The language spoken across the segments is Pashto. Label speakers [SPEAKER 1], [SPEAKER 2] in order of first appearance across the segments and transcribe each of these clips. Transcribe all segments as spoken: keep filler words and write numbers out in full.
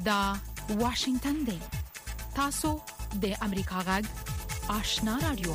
[SPEAKER 1] دا واشنگتن دی. تاسو د امریکا غږ آشنا رادیو.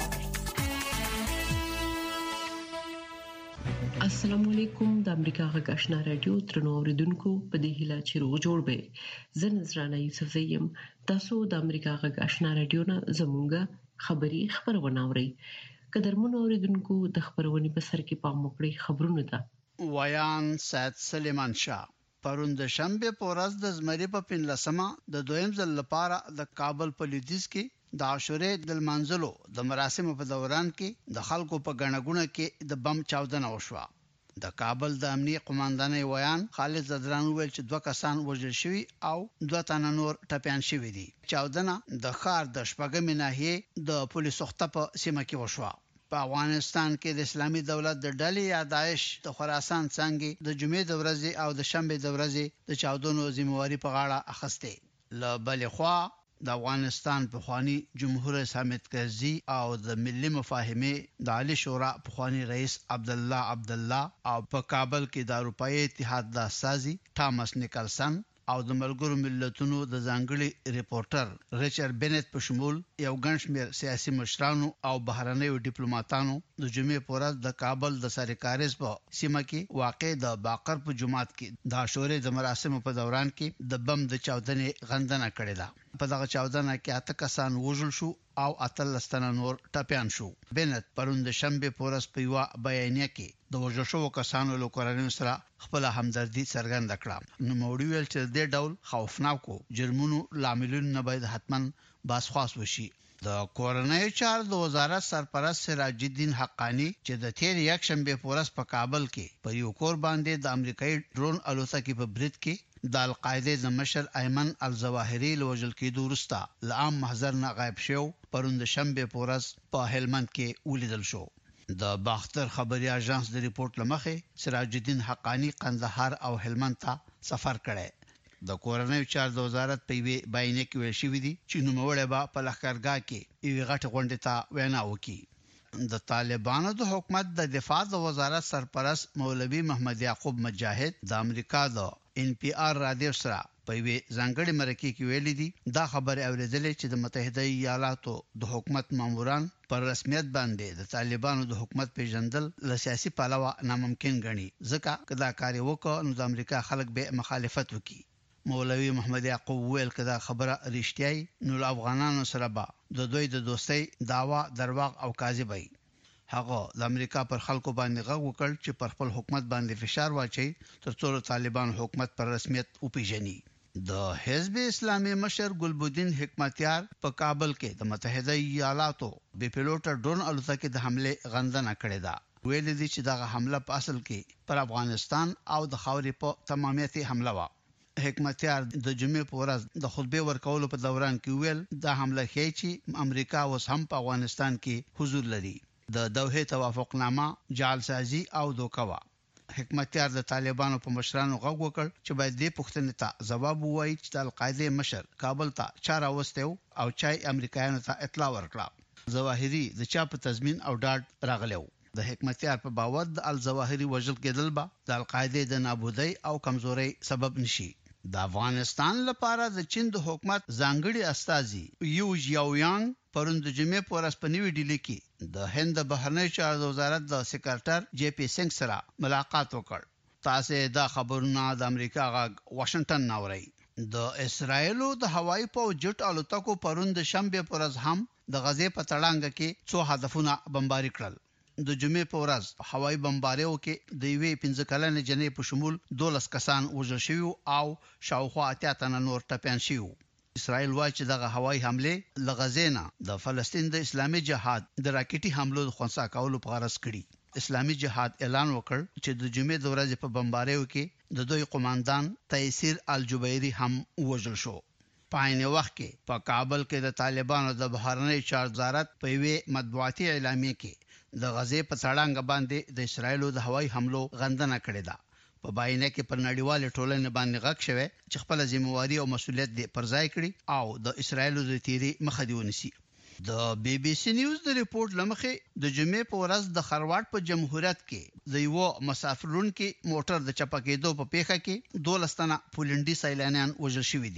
[SPEAKER 2] السلام علیکم. د امریکا غږ آشنا رادیو ترنو اوریدونکو په دې هیله چې روغ جوړ به. زه نذرانه یوسف زیم. تاسو د امریکا غږ آشنا رادیو نه زموږه خبری خبرونه اورئ. قدرمنو اوریدونکو د خبرونې په سر کې پام وکړئ. خبرونه ده
[SPEAKER 3] ویان سید سلیمان شاه پرون د شنبه په ورځ د زمری په پنځلسمه د دویم ځل لپاره د کابل په لویدیځ کې د عاشورې د منځلو د مراسمو په دوران کې د خلکو په غنغونه کې د بم چاودنه وشوه. د کابل د امنیه قوماندانۍ ویان خالد زدران ویل چې دوه کسان وژل شوي او دوه تنه نور ټپيان شوي دي. چاودنه د ښار د شپږمې ناحیې د پولیسو خطه په سیمه کې وشوه. په افغانستان کې د اسلامي دولت د ډلې یا داعش د خراسان څنګه د جمعې د ورځې او د شنبه د ورځې د چاودنو ذمہواری په غاړه اخسته. له بلې خوا د افغانستان په خواني جمهور رئیس حامد کرزي او د ملي مفاهمه د عالی شورا په خواني رئیس عبد الله عبد الله او په کابل کې د اروپאי اتحاد د سازي ټامس نیکلسن او د ملګرو ملتونو د ځانګړي ریپورټر ریچارډ بنت په شمول یو ګڼ شمېر سیاسي مشرانو او بهرنیو ډیپلوماټانو د جمعې په ورځ د کابل د سرکارز په سیمه کې واقع د باقر په جماعت کې د عاشورې د مراسمو په دوران کې د بم د چاودنې غندنه کړې ده. په دغه چاودنه کې اته کسان وژل شو او اتلس تنه نور ټپيان شو. بنت پرون د شنبه په ورځ په یو بیانیه کې د وژل شوو کسانو له کورنۍ سره خپل همدردي څرګنده کړه. نو موړي ویل چې د ډول خوفناکو جرمونو لاملونه نه باید حتماً باسخواس وشي. د کورنۍ چارو د وزارت سرپرست سراج الدین حقانی چې د تیر یک شنبه په ورځ په کابل کې په یو کور باندې د امریکایي ډرون الوتکې په برید کې د القاعده د مشر ایمن الظواهری لوجل کېدو وروسته لعام محضر نه غایب شو. پرون د شنبه په ورځ په هلمند کې ولیدل شو. د باختر خبري اژانس د ریپورت لمخې سراج الدین حقانی قندهار او هلمند ته سفر کړی. د کورنۍ چارو د وزارت په وی بیانیه کې ویل شوی دی چې نوموړی به په لښکرګاه کې یو غټ غونډه ته وینا وکړي. د طالبانو د حکومت د دفاع د وزارت سرپرست مولوی محمد یعقوب مجاهد د امریکا د ان پی آر رادیو سره په وی ځانګړي مرکه کې ویلي دي دا خبره اوریدلې چې د متحده ایالاتو د حکومت ماموران پر رسمیت باندې د طالبانو د حکومت پیژندل له سیاسي پلوه ناممکن ګڼي ځکه کدا کار وکړي نو د امریکا خلک به مخالفت وکړي. مولوی محمد یعقوب ویل کدا خبره رښتیاي نو افغانانو سره به د دوی د دوستۍ داوا درواغ او کاذب وي. هغه د امریکا پر خلکو باندې غږ وکړ چې پر خپل حکومت باندې فشار واچي ترڅو طالبان حکومت پر رسمیت وپیژني. د حزب اسلامي مشر ګلبدین حکمتیار په کابل کې د متحده ایالاتو بي پيلوټ ډرون الوتکې د حمله غندنه کړې ده. ویل دي چې دغه حمله په اصل کې پر افغانستان او د خاورې په تمامیت حمله و. حکمتیار د جمعې په ورځ د خطبه ورکولو په دوران کې ویل دا حمله ښیي چې امریکا اوس هم په افغانستان کې حضور لري. د دوحه توافقنامه جعلسازي او دوکوا. حکمتیار د طالبانو په مشرانو غږ وکړ چې باید دې پوښتنې ته ځواب ووایي چې د القاعده مشر کابل ته چاره وستو او چای امریکایانو ته اطلاع ورکړه. ظواهری د چا په تضمین او ډاډ راغلو. د حکمتیار په باور د الظواهری وژل کېدل به د القاعده د نابودۍ او کمزورۍ سبب نشي. د افغانستان لپاره د چین د حکومت ځانګړي استازي یو ژیاویانګ پرون د جمعې په ورځ په نیوي ډیلی کې د هند بهرنی چارو وزارت د سکرټر جی پی سنگ سره ملاقات وکړ. تاسو دا خبرونه د امریکا غږ واشنگټن ناوړي. د اسرایلو د هوایي پوځ جټ الوتکو پرون د شنبه په ورځ هم د غزې په تړانګ کې څو هدفونه بمباري کړل. د جمعې په ورځ هوایي بمباریو کې د یوې پنځه کلنې جنې په شمول دولس کسان وژل شوي او شاوخوا اتیا تنه نور ټپيان شوي. اسرائیل وايي چې دغه هوایي حمله لغزینا د فلسطین د اسلامي جهاد د راکټي حملو د خنثی کولو په غرض کړي. اسلامي جهاد اعلان وکړ چې د جمعې د ورځې په بمباریو کې د دوی قوماندان تیسیر الجبیری هم وژل شو. په عین وخت کې په کابل کې د طالبانو د بهرنی چارو وزارت په وی مطبوعاتي اعلامیه کې د غزې په څړنګ باندې د اسرایلو د هوایي حملو غندنه کړې ده. په باینه کې پر نړیواله ټولنې باندې غږ شوه چې خپل ذمہواری او مسولیت دې پر ځای کړي او د اسرایلو د تیری مخه دی ونیسي. د بي بي سي نیوز د ریپورت لمخې د جمعې په ورځ د خرواټ په جمهوریت کې د یو مسافرون کې موټر د چپکېدو په پیښه کې دولس تنه پولنډي سیلانیان وژل شوي دي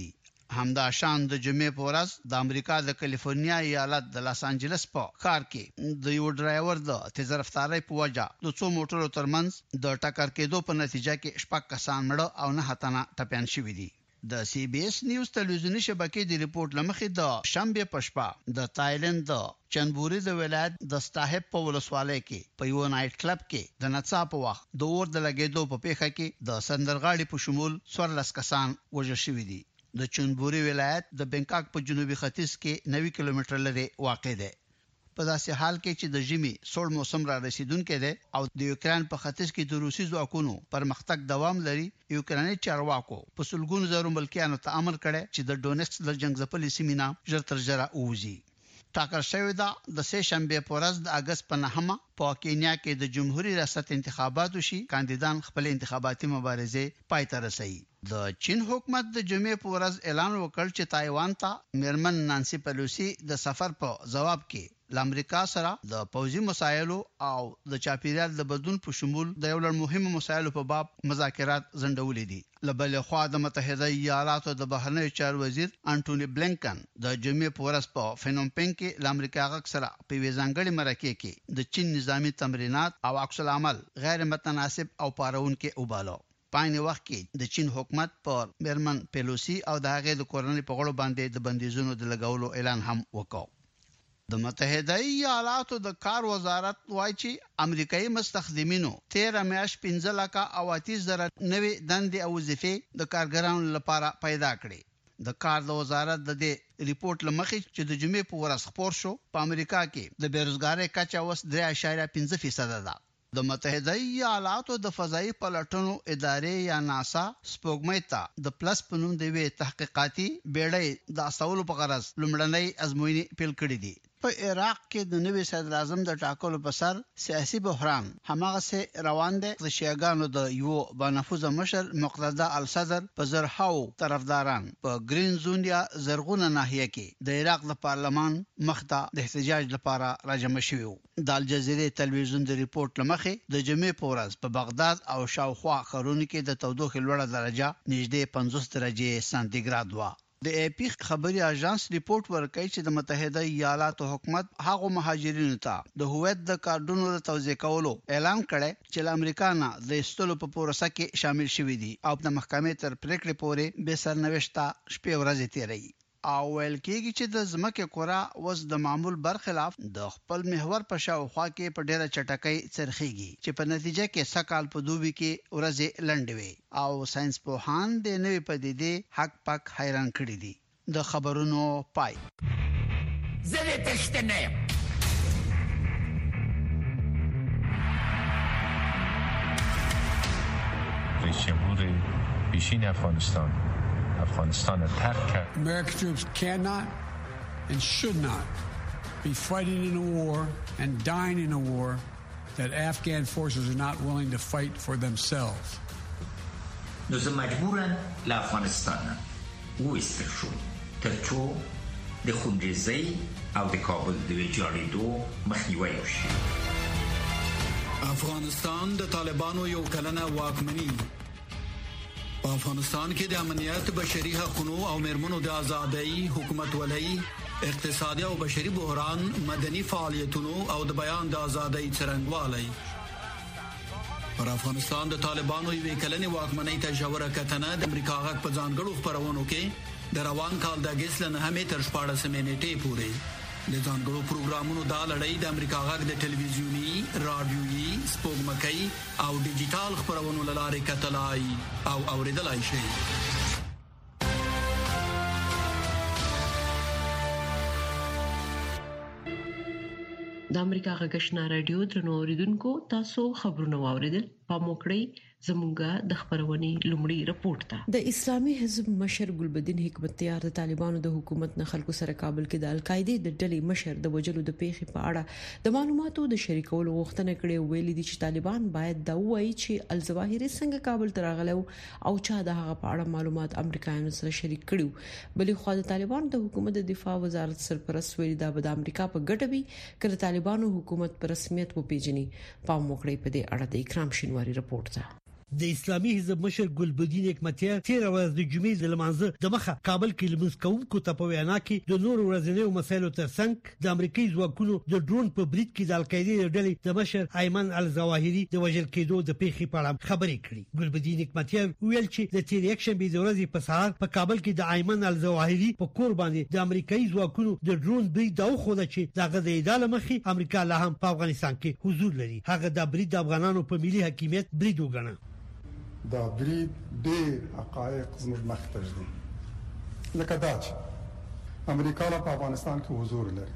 [SPEAKER 3] همدا شان د جمعې په ورځ د امریکا د کالیفورنیا ایالت د لاس انجلس په ښار کې د یو ډرایور د تیز رفتارۍ په وجه د څو موټرو ترمنځ د ټکر کېدو په نتیجه کې شپږ کسان مړه او نه هتنه ټپيان شوي دي. د سی بي اس نیوز تلویزیونی شبکې د ریپورت لمخې د شنبه په شپه د تایلند د چنبوري د ولایت د ستاهب په ولسوالۍ کې په یو نایټ کلب کې د نڅا په وخت د اور د لګېدو په پیښه کې د سندرغاړي په شمول څوارلس کسان وژل شوي دي. د چنبوري ولایت د بنکاک په جنوبي ختیځ کې نوي کیلومتر لري واقع دی. په داسې حال کې چې د ژمي سوړ موسم را رسیدونکې دی او د یوکرين په ختیځ کې د روسي ځواکونو پرمختګ دوام لري، یوکراني چارواکو په سلګونو زرو ملکیانو ته امر کړی چې د ډونیټسک د جنگ ځپلې سیمې نه ژر تر ژره ووځي. ټاکل شوی دا د سه شنبه په ورځ د اگست په نهمه په کینیا کې د جمهوریت ریاست انتخاباتو شي کاندیدان خپل انتخاباتي مبارزه پای ته رسوي. د چین حکومت د جمعې په ورځ اعلان وکړ چې تایوان ته میرمن نانسی پیلوسی د سفر په جواب کې د امریکا سره د پوځي مسایلو او د چاپیریال د بدلون په شمول د یو لړ مهمو مسایلو په باب مذاکرات زندولې دي. لبل خو د متحده ایالاتو د بهرنیو چارو وزیر انټونی بلنکن د جمعې په ورځ په فنوم پن کې د امریکا غږ سره په ویزانګړي مرکه کې د چین نظامی تمرینات او عکس العمل غیر متناسب او پارون کې وبالو. پاینه وخت کې د چین حکومت پر میرمن پیلوسی او د هغه د کورنۍ په غړو باندې د بندیزونو د لګولو اعلان هم وکړ. د متحده ایالاتو د کار وزارت وایي چې امریکایي مستخدمینو تیره میاشت پنځه لکه او اتیس زره نوي دندې او وظیفې د کارګرانو لپاره پیدا کړې. د کار د وزارت د دې ریپورت لمخې چې د جمعې په ورځ خبر شو په امریکا کې د بیروزګاری کچه اوس درې اعشاریه پنځه فیصد ده. د متحده ایالاتو د فضایي پلټنو ادارې یا ناسا سپوږمۍ ته د پلس په نوم د وی تحقیقاتي بیړۍ د اصولو په غرض لومړنۍ ازموینې پیل کړې دي. په عراق کې د نوي صدر اعظم د ټاکلو په سر سیاسي بحران هماغه سه روان دي. د شیعاګانو د یو بنفوذ مشر مقتدا الصدر په زرهاو طرفداران په گرین زون یا زرغونه ناحیه کې د عراق د پارلمان مخته د احتجاج لپاره راجمع شوي. د الجزیره تلویزیون د ریپورت لمخې د جمعې په ورځ په بغداد او شاوخوا ښارونو کې د تودوخې لوړه درجه نږدې پنځوس درجې سانتیګراد و. د ای پی خبري اژانس ریپورت ورکړي چې د متحده ایالاتو حکومت هغه مهاجرینو ته د هویت د کارډونو د توزیع کولو اعلان کړي چې امریکا نه د استلو په پروسه کې شامل شوي دي او د محکمې تر پریکړې پورې به سرنوشته شپې ورځې تیري. او ویل کېږي چې د ځمکې کورا اوس د معمول برخلاف د خپل محور په شاوخوا کې په ډېره چټکۍ څرخيږي چې په نتیجه کې سکهال په دوبي کې ورځې لنډوي او ساينس پوهان د نوې پدیدې حق پک حیران کړي دي. د خبرونو پای
[SPEAKER 4] زه تشته نه
[SPEAKER 5] رئیس جمهور پیشین افغانستان افغانستان ترک کرد.
[SPEAKER 6] American troops cannot and should not be fighting in a war and dying in a war that Afghan forces are not willing to fight for themselves.
[SPEAKER 4] نو زه مجبورم له افغانستان وایستل شم ترڅو د خونریزۍ او د کابل د ویجاړېدو مخنیوی وشي.
[SPEAKER 7] افغانستان د طالبانو یو کلنه واکمني په افغانستان کې د امنیت، بشري حقوقو او مېرمنو د ازادۍ، حکومت ولۍ، اقتصادي او بشري بحران، مدني فعالیتونو او د بیان د ازادۍ څرنګوالی. پر افغانستان د طالبانو یوې کلنې واکمنۍ ته ژوره کتنه د امریکا غږ په ځانګړو خپرونو کې د روان کال د اګست له نهمې تر شپاړسمې نیټې پورې د ځانګړو پروګرامونو دا لړۍ د امریکا غږ د ټلویزیوني، رادیويي، سپوږمکۍ او ډیجیټل خپرونو له لارې کتلای او اوریدلای شئ.
[SPEAKER 2] د امریکا غږ آشنا رادیو درنو اوریدونکو تاسو خبرونه واوریدل. پاموکړی زموږه د خبرونې لومړی رپورت ته. د اسلامي حزب مشر ګلبدین حکمتیار د طالبانو د حکومت نه خلکو سره کابل کې د القاعده د ډلې مشر د وجلو د پیښې په اړه د معلوماتو د شریکولو غوښتنه کړې. ویلي دي چې طالبان باید دا وایي چې الظواهری څنګه کابل ته راغلو او چا د هغه په اړه معلومات امریکایانو سره شریک کړو. بلې خو د طالبانو د حکومت د دفاع وزارت سرپرست ویلي دا د امریکا په ګټه وي چې طالبانو حکومت په رسمیت وپیژني. پام وکړئ په دې اړه د اکرام شینواری رپورت ته.
[SPEAKER 8] د اسلامي حزب مشر ګلبدین حکمتیار تیر ورځ د جمعې د لمانځه د مخه کابل کې لمونځ کوونکو ته په وینا کې د نور ورځنیو مسایلو ترڅنګ د امریکایي ځواکونو د ډرون په برید کې د القاعده ډلې د مشر ایمن الظواهری د وژل کېدو د پیښې په اړه خبرې کړې. ګلبدین حکمتیار ویل چې د تیر یک شنبه د ورځې په سهار په کابل کې د ایمن الظواهری په کور باندې د امریکایي ځواکونو د ډرون برید دا خوده چې دغه د ادعا مخې امریکا لا هم په افغانستان کې حضور لري. هغه د برید د افغانانو په ملي حاکمیت برید وګڼه.
[SPEAKER 9] دا برید ډېر حقایق زموږ مخ ته دي، لکه دا چې امریکا په افغانستان کې حضور لري،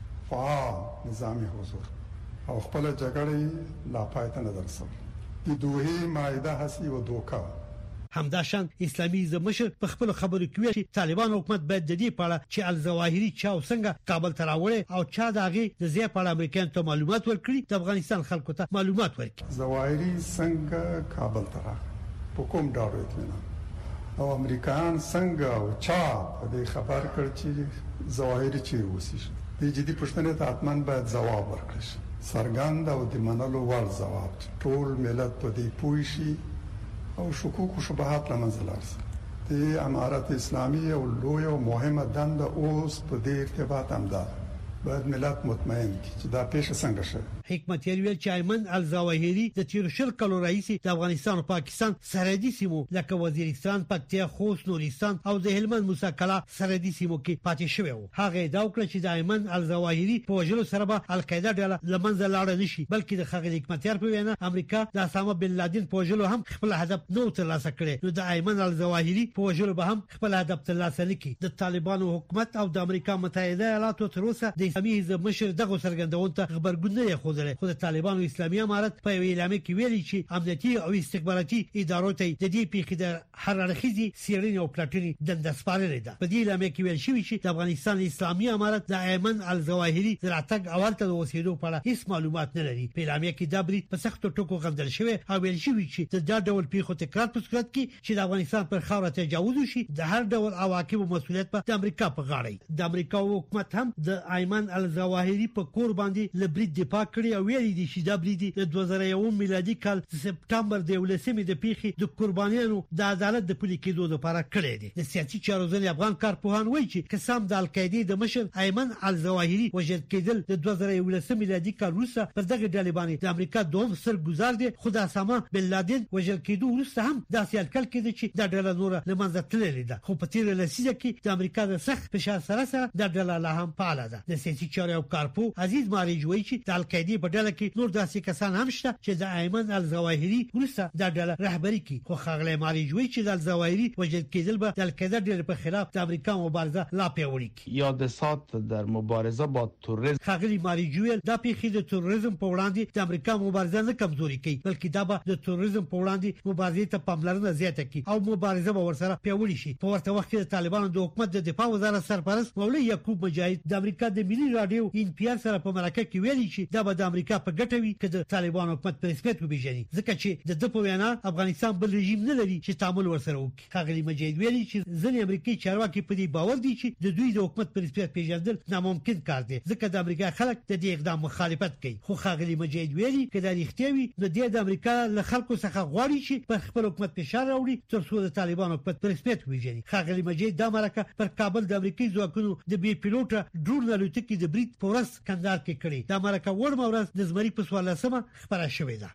[SPEAKER 9] فعال نظامی حضور او خپل جګړې لا پای ته نه رسوي. د دوه معاهده هسي و دوکا
[SPEAKER 8] همداشان اسلامي حزب مشر په خپل خبرو کې ویل چې طالبان حکومت باید د دې په اړه چې الظواهری چا څنګه کابل ته راوړي او چا دغه د زیات په اړه امریکایانو ته معلومات ورکړي، د افغانستان خلکو ته معلومات ورکړي.
[SPEAKER 9] ظواهری څنګه کابل ته راغی، په کوم ډول اطمینان او امریکایان څنګه او چا په دې خبر کړ چې ظواهری چیرې اوسي. د جدي پښتنې ته حتمان باید ځواب ورکړي، سرګند او د منلو وړ ځواب. ټول ملت په دې پوه شي او شکوک او شبهات لمنځه لاړ. د امارت اسلامي او لوی او مهمه دنده اوس په دې ارتباط هم ده، باید ملت مطمئن کی چې دا پیښه څنګه شوه.
[SPEAKER 8] حکمتیار ویل چې ایمن الظواهری د تیر شل کلو رئیس د افغانستان او پاکستان سرحدي سیمو لکه وزیرستان، پکتیا، خوست، نورستان او د هلمند موسی کلا سرحدي سیمو کې پاتې شوی و. هغه دا وکړه چې د ایمن الظواهری په وجلو سره به القاعده ډله لمنځه لاړ نشي، بلکې د خغل حکمتیار په وینا امریکا د اسامه بن لادن په وجلو هم خپل هدف نو ترلاسه کړي، نو د ایمن الظواهری په وجلو به هم خپل هدف ترلاسه نکړي. د طالبانو حکومت او د امریکا متحده ایالاتو تر اوسه د اسلامي حزب مشر دغه څرګندون ته خبرګون نه خوده. خو د طالبانو اسلامي امارت په اعلان کې ویلي چې امنیتي او استخباراتي ادارو ته د دې پیښې د هر اړخیزي سیرین او پلاټینی دنده سپارلې ده. په دې اعلان کې ویل شوی چې د افغانستان اسلامي امارت د ایمن الظواهری د راتګ اول ته اوسېدو په اړه هیڅ معلومات نه لري. په اعلان کې دا برید په سختو ټکو غندل شوی او ویل شوی چې د دا ډول پیښو تکرار په صورت کې چې د افغانستان پر خاوره تجاوز وشي د هر ډول عواقب او مسؤلیت په امریکا په غاړه. د امریکا حکومت هم د ایمن الظواهری په کور باندې لبرید دفاع کړی او ویلي دي چې دا برید د دوه زره یو میلادي کال سپټمبر د ولسمې د پیښې د قربانیانو د عدالت د پلي کېدو لپاره کړی دی. د سیاسي چارو ځل افغان کارپوهان وایي چې قسم د القاعده د مشر ایمن الظواهری وژل کېدل د دوه زره یو میلادي کال وروسته پر دغه ډلې باندې د امریکا دوم سرګزار دی. خو د اسامه بن لادن وژل کېدو وروسته هم داسې الکل کېده چې د ډله نور لمنځه تللې ده. خو په تیر لسیزه کې د امریکا د سخت فشار سره سره د ډله لا هم فعال ده. د سیاسي چارو او کارپو عزیز ماریج وایي چې د القاعده په ډله کې نور داسې کسان هم شته چې د ایمن الظواهری وروسته د ډله رهبری کوي. خو خغلی ماریج وایي چې د الظواهری وژل کېدل به د القاعده ډلې په خلاف د امریکا مبارزه لا پیاوړې کړي.
[SPEAKER 10] یادسات در مبارزه با تروریسم.
[SPEAKER 8] خغلی ماریج ویل دا پیښې د تروریسم په وړاندې د امریکا مبارزه نه کمزوري کوي، بلکې دا به د تروریسم په وړاندې مبارزې ته پاملرنه زیاته کوي او مبارزه به ورسره پیاوړې شي. په ورته وخت کې د طالبانو د حکومت د دفاع وزارت سرپرست مولوی یعقوب مجاهد د امریکا د ملي رادیو ان پی ار سره په مرکه کې ویلي چې دا به د امریکا په ګټه وي چې د طالبانو حکومت په رسمیت وبېژني، ځکه چې د د په وینا افغانستان بل رژیم نه لري چې تعامل ورسره وکړي. خغلی مجاهد ویلي چې ځینې امریکایي چارواکي په دې باور دي چې د دوی د حکومت په رسمیت پیژندل ناممکن کار دی، ځکه د امریکا خلک د دې اقدام مخالفت کوي. خو خغلی مجاهد ویلي چې دا رښتیا وي نو د امریکا له خلکو څخه غواړي چې پر خپل حکومت فشار راوړي تر څو د طالبانو حکومت په رسمیت وبېژني. خغلی مجاهد دا مرکه پر کابل د امریکایي ځواکونو د بي پیلوټ ډرون الوتکې د برید په ورځ کندهار کې کړې. دا مرکه وړمه ورځ د زمري په څوارلسمه خبره شوې ده.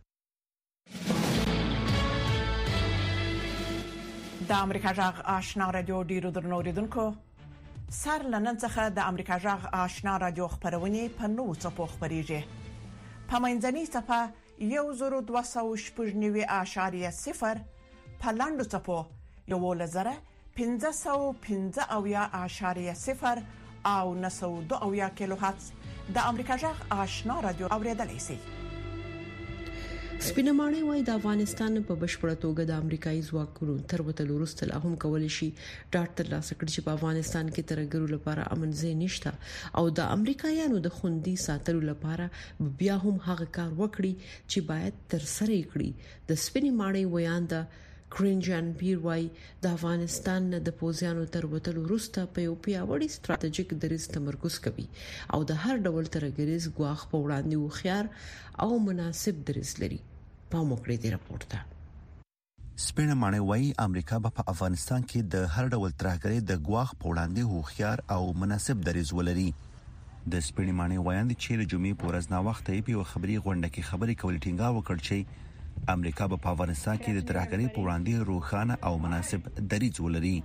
[SPEAKER 11] د امریکا جغ آشنا رادیو ډیرو درنو اوریدونکو، سر لنن څخه د امریکا جغ آشنا رادیو خبرونه په نوو څپو خبريږي. په منځني څپه یو زرو دوه سوه شپږ نوي اعشاریه صفر، په لاندو څپو یو لزره پنځه سوه پنځه اویا اعشاریه صفر او نه سوه دوه اویا کیلو هرتز د امریکا جغ آشنا رادیو اوریدلای شي.
[SPEAKER 2] سپینماړی وای د افغانستان په بشپړه توګه د امریکایي ځواکونو تر وتلو وروسته لا هم کولای شي ډاټ ترلاسه کړي چې په افغانستان کې ترګرو لپاره امن ځای نشته او د امریکایانو د خوندي ساتلو لپاره بیا هم هغه کار وکړي چې باید تر سره کړي. د سپینماړی ویان د کرینجان پیر وای د افغانستان د پوزیانو تر وتلو وروسته په یو پیاوړي ستراتیژیک دریځ تمرکز کوي او د هر ډول ترګریز ګواښ په وړاندې وخیار او مناسب دریځ لري. پام وکړئ د راپور ته.
[SPEAKER 12] سپینه معنی وایي امریکا به په افغانستان کې د هر ډول ترهګرۍ د ګواښ په وړاندې هوښیار او مناسب دریځ ولري. د سپینه معنی وایي چې د جمعې په ورځ نا وخت یې په خبري غونډه کې خبرې کولې ټینګار وکړ چې امریکا به په افغانستان کې د ترهګرۍ په وړاندې روښانه او مناسب دریځ ولري.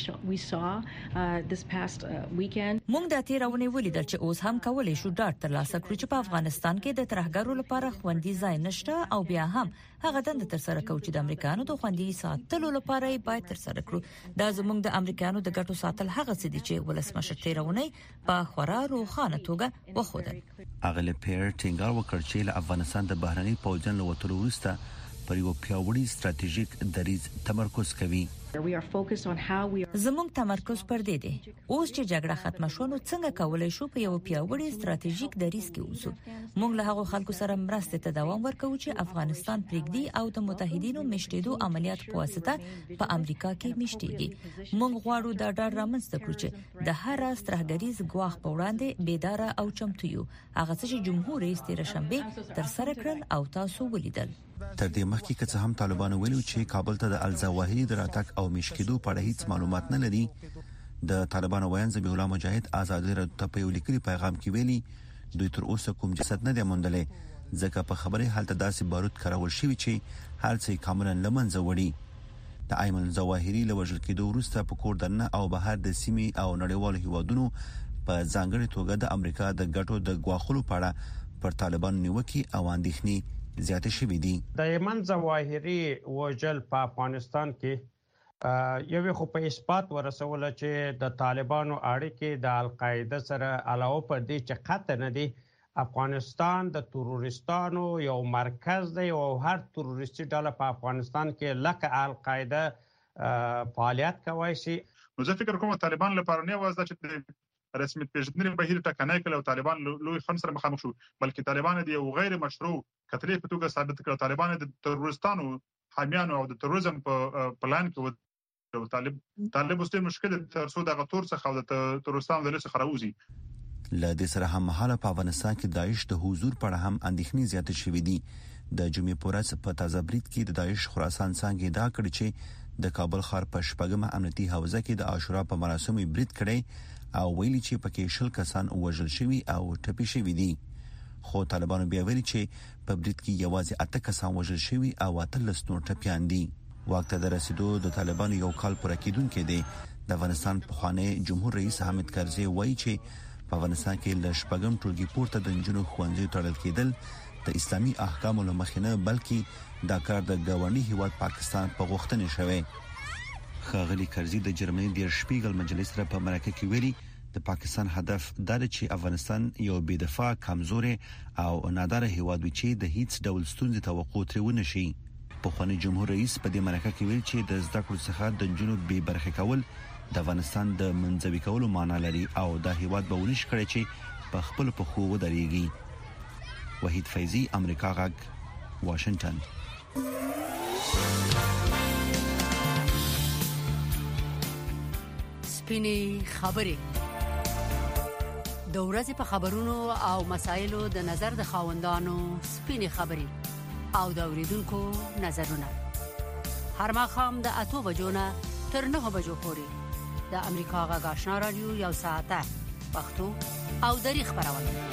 [SPEAKER 13] موږ د تیرونې ولیدل چې اوس هم کولای شو ډاټ ترلاسه کړو چې په افغانستان کې د ترهګرو لپاره خوندي ځای نشته او بیا هم هغه دند تر سره کوي چې د امریکانو د خوندي ساتلو لپاره یې باید تر سره کړو. دا زموږ د امریکانو د ګټو ساتل هغه څه دي چې ولسمشر تیرونې په خورا روښانه توګه وښودل.
[SPEAKER 12] اغله پیر ټینګار وکړ چې له افغانستان د بهرني پوځن له وټولو وروسته پر یو پیاوړي ستراتیژیک دریځ تمرکز کوي.
[SPEAKER 13] زموږ تمرکز پر دې دی اوس چې جګړه ختمه شو نو څنګه کولای شو په یو پیاوړي ستراتیژیک دریځ کې اوسو. موږ له هغو خلکو سره مرسته ته دوام ورکوو چې افغانستان پرېږدي او د متحدینو مشتیدو عملیات په واسطه په امریکا کې مشتيږي. موږ غواړو دا ډاډ رامنځته کړو چې د هر ستراتیژیک ګواښ په وړاندې بیدار او چمتو یو. هغه چې جمهور رئیس تیر شنبه تر سره کړل او تاسو ولیدل.
[SPEAKER 12] تر دې مخکې که څه هم طالبانو ویلي چې کابل ته د الزواهری د راتګ او مشکیدو په اړه هیڅ معلومات نه لري. د طالبانو ویان ذبیح الله مجاهد ازادي راډیو ته په یو لیکلي پیغام کې ویلي دوی تر اوسه کوم جسد نه دی موندلی ځکه په خبره حالت داسې بارود کارول شوی چې هر څه کاملا لمنځه وړي. د ایمن الزواهری له وژل کېدو وروسته په کور دننه او بهر د سیمې او نړیوالو هیوادونو په ځانګړي توګه د امریکا د ګټو د ګواښلو په اړه پر طالبانو نیوکې او اندېښنې زیاته شوې دي.
[SPEAKER 14] د ایمن ظواهری وژل په افغانستان کې یو خو په اثبات ورسول چې د طالبانو اړیکې د القاعده سره علاوه پر دې چې قطع نه دي افغانستان د تروریستانو یو مرکز دی او هر تروریستي ډله په افغانستان کې لکه القاعده فعالیت کوي شي.
[SPEAKER 15] نو زه فکر کوم طالبان لپاره نه وازده چې رسمیت پیژندنې بهیر ټکنۍ کړي او طالبان لوی خنډ سره مخامخ شو بلکې طالبان د یو غیر مشروع کترې په توګه ثابت کړ. طالبان د تروریستانو حامیانو او د تروریزم په پلان کې و طالب طالب اوس مشکل تر څو د غتور څخه او د تروریستانو د لسه خراوزي.
[SPEAKER 12] ل دې سره هم مهاله په افغانستان کې داعش د حضور پر هم اندېښنې زیات شوې دي. د جمعې پورز په تازه برید کې د داعش خراسان څنګه دا کړی چې د کابل ښار په شپږمه امنیتي حوزه کې د عاشورا په مراسمو برید کړي او ویلي چې پکې شل کسان وژل شوي او ټپي شوي دي. خو طالبانو بیا ویلي چې په برید کې یوازې اته کسان وژل شوي او اتلس نور ټپيان دي. وخت د رسیدو د طالبانو یو کال پوره کېدونکې دی. د افغانستان پخوانی جمهور رئیس حامد کرزي وایي چې په افغانستان کې ل شپږم ټولګي پورته د انجونو خوندې تړل کېدل د اسلامي احکامو له مخې نه بلکې دا کار د ګاونډي هیواد پاکستان په غوښتنه شوی. خاغلی کرزي د جرمني د شپیګل مجلس سره په مرکه کې ویلي د پاکستان هدف دا دی چې افغانستان یو بې دفاع کمزوري او ناداره هیواد وي چې د هیڅ ډول ستونزې توقع ترې ونه شي. پخوانی جمهور رئیس په دې مرکه کې ویل چې د زده کړو څخه د جنوب بې برخې کول د افغانستان د منځوي کولو معنی لري او د هیواد به ونش کړي چې په خپل په خو ودرېږي. وحید فیضی، امریکا غږ، واشنگټن.
[SPEAKER 16] سپینې خبرې د ورځې په خبرونو او مسایلو د نظر د خاوندانو سپینې خبرې او د اوریدونکو نظرونه هر ماښام د اتو بجو نه تر نهو بجو پورې د امریکا غږ آشنا رادیو یو ساعته پښتو او دری خبرونه.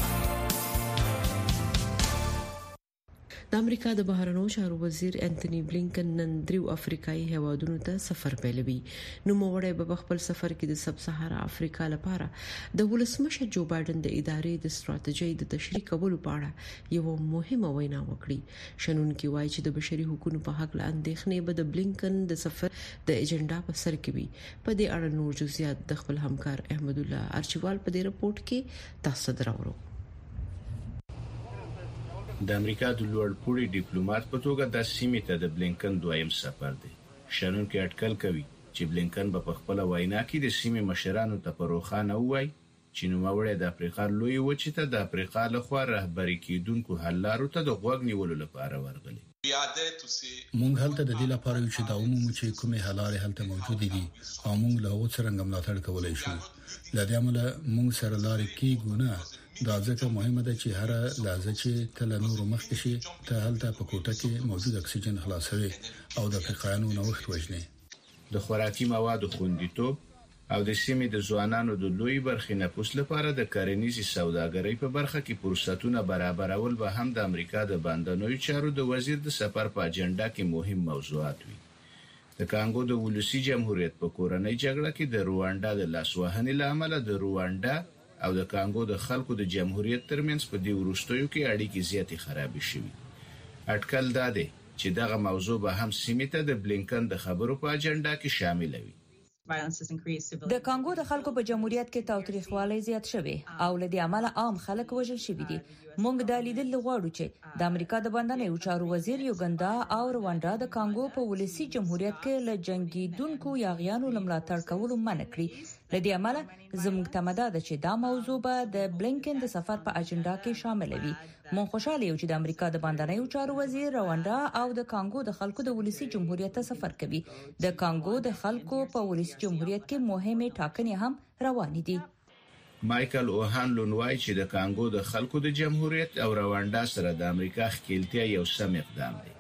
[SPEAKER 2] د امریکا د بهرنیو چارو وزیر انټونی بلینکن نن دریو افریقایي هیوادونو ته سفر پیلوي. نو موړی به خپل سفر کې د سب سهارا افریقا لپاره د ولسمشر جو بایدن د ادارې د ستراتیژي د تشریح کولو په اړه یو مهمه وینا وکړي. شنن کې وایي چې د بشري حقوقو په حق له اندېښنې به د بلینکن د سفر د ایجنډا په سر کې وي. په دې اړه نور جزئیات د خپل همکار احمد الله ارچوال په دې رپورت کې تاسو درورو.
[SPEAKER 17] د امریکا د لوړ پوړي ډیپلوماټ په توګه د سیمې ته د بلینکن دویم سفر دی. شنن کې اټکل کوي چې بلینکن به په خپل وینا کې د سیمې مشرانو ته په روښانه وایي چې نوموړی د افریقا لوی وچې ته د افریقا لخوا رهبري کېدونکو حل لارو ته د غوږ نیولو لپاره ورغلي.
[SPEAKER 7] مونږ هلته د دې لپاره یو چې دا عمومي چې کومه حلاره هلته موجود دي او مونږ له هغه څخه ملاتړ کولای شو. د دې عمله مونږ سره لارې کېږو نه
[SPEAKER 18] دا ځکه مهمه ده چې هر لحظه چې تل نور مخکې شي ته هلته په کوټه کې موجود اکسیجن خلاصوي او د فقاعانو نوښت وژني.
[SPEAKER 17] د خوراکي موادو خوندیتوب او د سیمې د ځوانانو د لوی برخې نفوس لپاره د کرنیزي سوداګرۍ په برخه کې فرصتونه برابرول به هم د امریکا د باندنوي چارو د وزیر د سفر په اجنډا کې مهم موضوعات وي. د کانګو د ولسی جمهوریت په کورنۍ جګړه کې د روانډا د لاسوهنې لامل د روانډا او د کانګو د خلکو د جمهوریت ترمنځ په دی ورستیو کې اړیکې زیاتې خراب شوي. اټکل دا دی چې دغه موضوع به هم سیمه ته د بلینکن د خبرو په اجنډا کې شامل وي.
[SPEAKER 13] د کانګو د خلکو په جمهوریت کې تاوتریخوالی زیات شوی او له دې عمله عام خلک وژل شوي دي. موږ د لیدل غواړو چې د امریکا د باندنۍ چارو وزیر یوګندا او روانډا د کانګو په ولسی جمهوریت کې له جنگیدونکو یاغیانو لملاتړ کولو منع کړي. له دې عمله زموږ تمدا ده چې دا موضوع به د بلینکن د سفر په اجنډا کې شامل وي. مون خوشاله یو چې د امریکا د باندنۍ چارو وزیر روانډا او د کانګو د خلکو د ولسی جمهوریت ته سفر کوي. د کانګو د خلکو په ولسی جمهوریت کې مهمه ټاکنې هم روان دي.
[SPEAKER 17] مايكل اوهان لونوای چې د کانګو د خلکو د جمهوریت او روانډا سره د امریکا ښکیلتیا یو سم اقدام دی.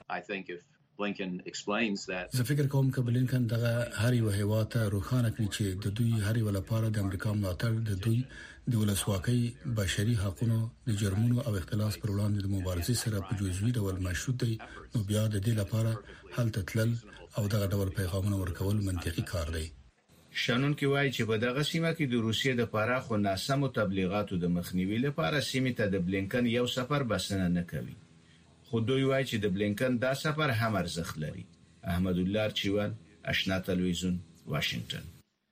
[SPEAKER 18] زه فکر کوم چې بلینکن دغه هر یو هیواد ته روښانه کړي چې د دوی هر یو لپاره د امریکا ملاتړ د دوی د ولسواکۍ، بشري حقوقو، د جرمونو او اختلاس پر وړاندې د مبارزې سره په جزوي ډول مشروط دی. نو بیا د دې لپاره هلته تلل او دغه ډول پیغامونه ورکول منطقي کار دی.
[SPEAKER 17] شانون کې وایي چې په دغه سیمه کې د روسیې د پراخو ناسمو تبلیغاتو د مخنیوي لپاره سیمه ته د بلینکن یو سفر بسنه نه کوي. خو دوی وایي چې د بلینکن دا سفر هم ارزښت لري. احمد الله چوان، آشنا تلویزیون، واشنگټن.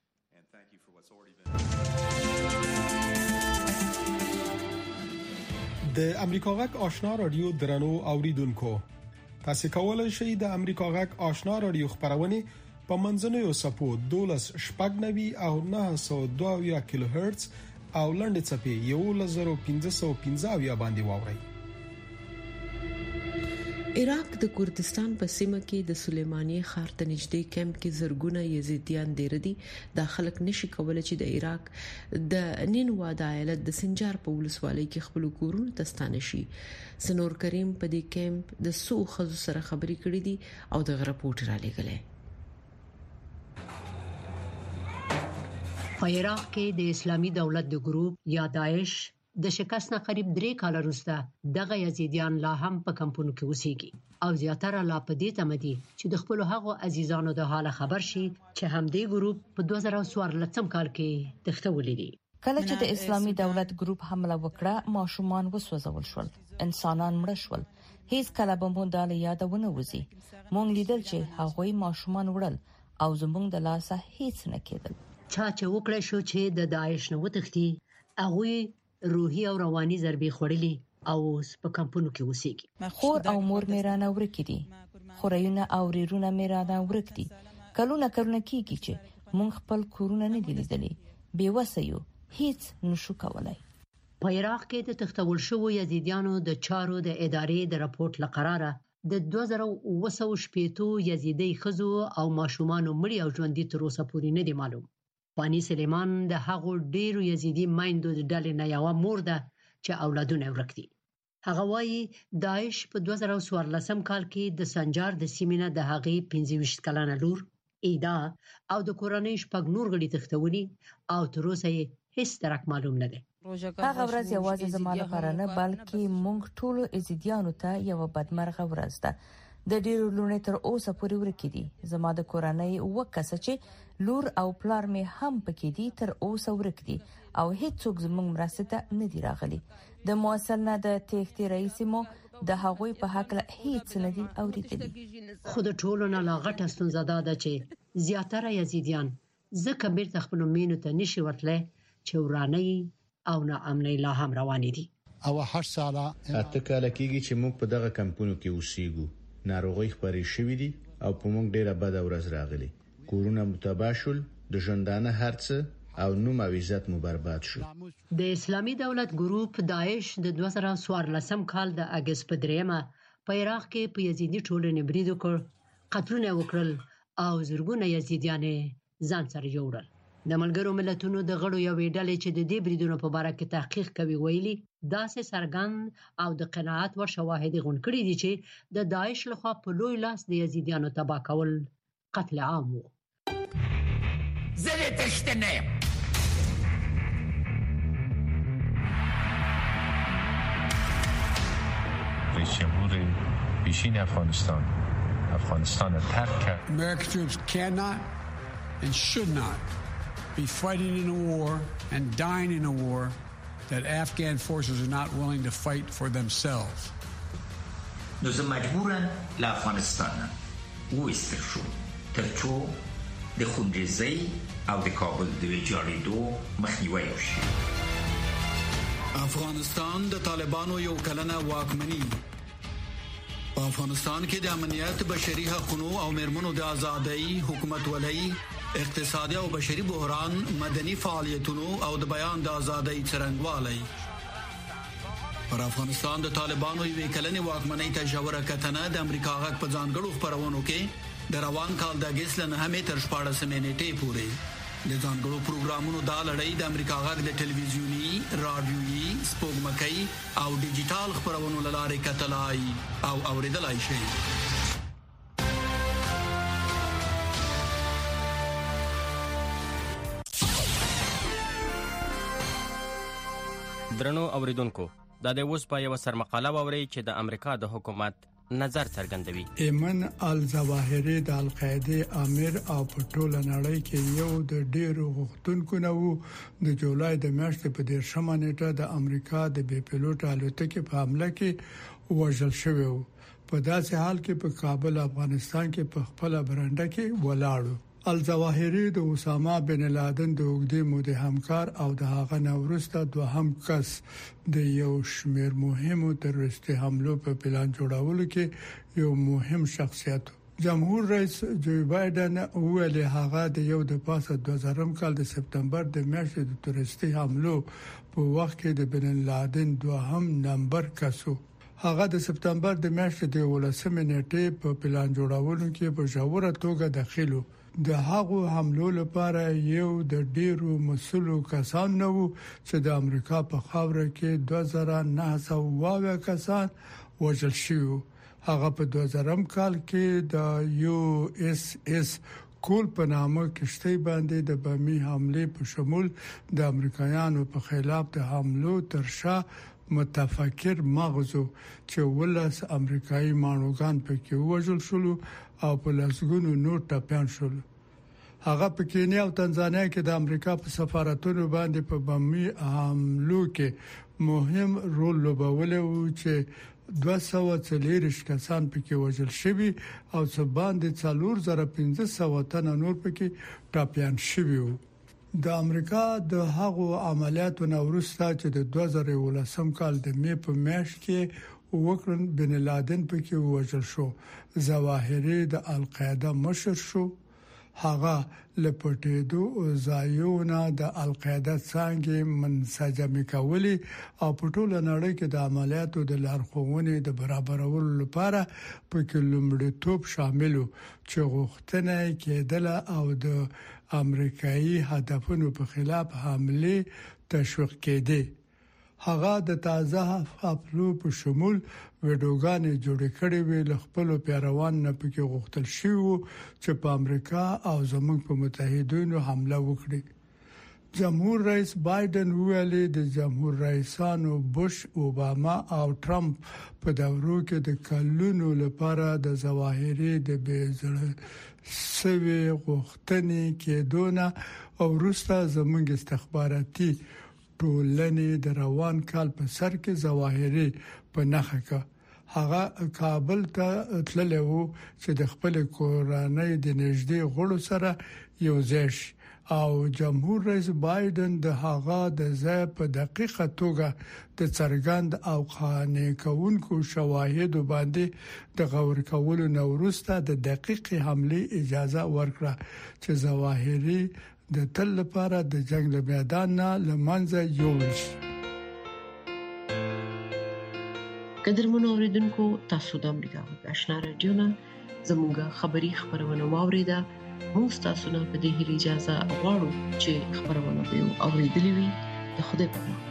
[SPEAKER 19] د امریکا غږ آشنا رادیو درنو اوریدونکو، تاسو کولای شئ د امریکا غږ آشنا رادیو خبرونه په منځنوي سپو دولس شپږ نوي او نه سو دوه کیلو هرتز او لنډ چپی یو لزر پنځه سو پنځه باندې واوري.
[SPEAKER 2] عراق د کردستان په سیمه کې د سلیمانیه ښار ته نږدې کیمپ کې زرګونه یزیدیان دیردي داخلك نشي کولای چې د عراق د نینوا د ایالت د سنجار په ولسوالۍ کې خپل کورونه تستانه شي. سنور کریم په دې کیمپ د سو خزو سره خبري کړې دي او د رپورټ را لګلې.
[SPEAKER 16] په عراق کې د اسلامي دولت د ګروپ یا داعش د شکست نه قریب درې کال وروسته دغه یزیدیان لا هم په کمپونو کې اوسېږي او زیاتره لا په دې تمه دي چې د خپل هغو عزیزانو د حال خبر شي چې همدې ګروپ په دوه زره څوارلسم کال کې تختولې دي.
[SPEAKER 13] کله چې د اسلامي دولت ګروپ حمله وکړه، ماشومان وسوځول شول، انسانان مړ شول. هیڅ کله به مونږ د یادونه وځي. مونږ لیدل چې هغوی ماشومان وړل او زمونږ د لاسه هیڅ نه کېدل.
[SPEAKER 16] چا چې وکړای شو چې د داعش نه وتښتي، هغه روحي او رواني ضربې خوړلې او په کمپونو کې اوسېږي.
[SPEAKER 13] خور او مور مې رانه ورکې دي، خورایونه او ریرونه مې رانه ورک دي. کلونه کلونه کېږي چې مونږ خپل کورونه نه دي لیدلي، بې وسه یو، هیڅ نشو کولای.
[SPEAKER 16] په عراق کې د تختول شوو یزیدیانو د چارو د ادارې د راپورټ لقراره د دوه زره اوه سوه شپږ یزیدي خزو او ماشومان مړي او ژوندۍ تر اوسه پورې نه دي معلوم. فانی سلیمان د هغو ډیرو یزیدي مایندو د ډلې نه یو مور ده چې اولادونه ورک دي. هغه وایي داعش په دوه زره څوارلسم کال کې د سنجار د سیمې نه د هغې پنځه ویشت کلنه لور ایدا او د کورنۍ شپږ نور غړي تختولي او تر اوسه هیڅ درک معلوم نه دی.
[SPEAKER 13] هغه ورځ یوازې زما لپاره نه بلکې موږ ټولو یزیدیانو ته یو بدمرغه ورځ ده. د ډیرو لونې تر اوسه پورې ورکې دي. زما د کورنۍ وکاسه چې لور او پلار مې هم پکې دي تر اوسه ورک دي او هیڅوک زموږ مرسته ته نه دی راغلي. د موصل نه د تختی رئیس مو د هغوی په حق له هیڅ نه دی اوریدلی.
[SPEAKER 16] خو د ټولو نه لا غټه ستونزه ده چې زیاتره یزیدیان ځکه بیرته خپل مینو ته نشي ورتلای چې ورانه او نه امنۍ لا هم روانې دي.
[SPEAKER 18] او هر ساله
[SPEAKER 17] اته کال کېږي چې موږ په دغه کمپونو کې اوسېږو. ناروغي خبرې شوې دي او په موږ ډیره بد ورځ راغلي. کورونه متباشل، د ژوندانه هرڅه او نوم او عزت مو برباد شو.
[SPEAKER 16] د اسلامي دولت ګروپ داعش د دوه زره څوارلسم کال د اگست په دریمه په عراق کې په یزیدي ټولنې برید وکړ، قتلونه وکړل او زرګونه یزیدیان ځان سره جوړل.
[SPEAKER 20] د ملګرو ملتونو د غړو یوې ډلې چې د دې بریدونو په اړه کې تحقیق کوي ویلي داسې څرګند او د قناعت وړ شواهد غونډ کړي دي چې د داعش لخوا په لوی لاس د یزیدیانو تباه کول قتل عام وو.
[SPEAKER 4] زه دې تشته نه یم.
[SPEAKER 5] رئیس جمهور پیشین افغانستان افغانستان را ترک کرد.
[SPEAKER 6] American troops cannot and should not be fighting in a war and dying in a war that Afghan forces are not willing to fight for themselves.
[SPEAKER 4] نو زه مجبورم له افغانستان وایستل شم ترڅو د خونریزۍ او د کابل د ویجاړېدو مخنیوی وشي.
[SPEAKER 7] افغانستان د طالبانو یو کلنه واکمني په افغانستان کې د امنیت بشري حقوقو او مرمنو د ازادۍ حکومت ولای اقتصادي او بشري بحران مدني فعالیتونو او د بیان د ازادۍ څرنګوالي پر افغانستان د طالبانو یو کلنې واکمنۍ ته ژوره کتنه د امریکا غږ په ځانګړو خبرونو کې د روان کال د اگست له نهمې تر شپاړسمې نیټې پورې د ځانګړو پروګرامونو دا لړۍ د امریکا غږ د ټلویزیونی، رادیويي، سپوږمکۍ او ډیجیټل خبرونو لارې کتلای او اوریدلای شي.
[SPEAKER 21] درنو اوریدونکو دا د اوس په یو سرمقاله ووري چې د امریکا د حکومت نظر څرګندوي.
[SPEAKER 9] ایمن الظواهری د القاعده امیر او په ټوله نړۍ کې یو د ډیرو غوښتونکو نه وو. د جولای د میاشتې په دیرشمه نیټه د امریکا د بي پيلوټ الوتکې په حمله کې وژل شوی و. په داسې حال کې په کابل افغانستان کې په خپل برنده کې ولاړو. الظواهری د اسامه بن لادن د وګړي مودې همکار او د هغه نورسته دوهم کس د یو شمیر مهمو تروریستي حملو په پلان جوړولو کې یو مهم شخصیت. جمهور رئیس جو بایدن ویل هغه د یو د پاسه دوه زره کال د سپتمبر د میاشتې د تروریستي حملو په وخت کې د بن لادن دوهم نمبر کسو. هغه د سپتمبر د میاشتې د ولسمې نیټې په پلان جوړولو کې په ژوره توګه داخلو. د هغو حملو لپاره یو د ډیرو مسلو کسان نو چې د امریکا په خاوره کې دوه زره نه سوه کسان وژل شوی. هغه په دوه زره کال کې د یو اس اس کول په نامه کشتۍ باندې د بمي حمله په شمول د امریکایانو په خلاف د حملو ترشا متفکر مغزو چې ولس امریکایي مانوګان پکې وژل شول او په لاسګونو نور ټاپیان شول. هغه په کینیا او تنزانیا کې د امریکا په سفارتونو باندې په بمي حملو کې مهم رول لوبولی و چې دوه سوه څلوېښت کسان پکې وژل شوي او څه باندې څلور زره پنځه سوه تنه نور پکې ټاپیان شوي وو. د امریکا د هغو عملیاتو نه وروسته چې د دوه زره ولسم کال د می په میاشت کې وکړن بن لادن پکې وژل شو. ظواهری د القاعده مشر شو. هغه لپټېدو ځایونه د القاعده څنګه منسجم کولې او په ټوله نړۍ کې د عملیاتو د لارښوونې د برابرولو لپاره په کلمړتوب شاملو چې غوښتنه کېدل او د امریکایي هدفونو په خلاف حمله تشویق کېده. هغه د تازه خپلو په شمول ویډیوګانې جوړې کړې وې ل خپل پیروان نه پکې غوښتل شوی چې په امریکا او زموږ په متحدینو حمله وکړي. جمهور رئیس بایدن ویلي د جمهور رئیسانو بوش، اوباما او ټرمپ په دورو کې د کلونو لپاره د ظواهری د بیزړه سوي غوښتنې کېدونه او وروسته زموږ استخباراتي ټولنې د روان کال په سر کې ظواهری په نخښه کا هغه کابل ته تللی وو چې د خپل کورنۍ د نږدې غړو سره یو ځای شي او جمهور رئیس بایدن د هغه د ځای په دقیقه توګه د څرګند او قانع کوونکو شواهدو باندې د غور کولو نورسته د دقیق حمله اجازه ورکړه چې ظواهری د تل لپاره د جنگ له میدان نه لمنځه یوړل شي.
[SPEAKER 2] قدرمنو اوریدونکو، تاسو د امریکا غږ آشنا رادیو نه زموږه خبری خبرونه واوریده موږ تاسو نه په دې اجازه غواړو چې خبرونه به اوریدلې وي. د خدای په امان.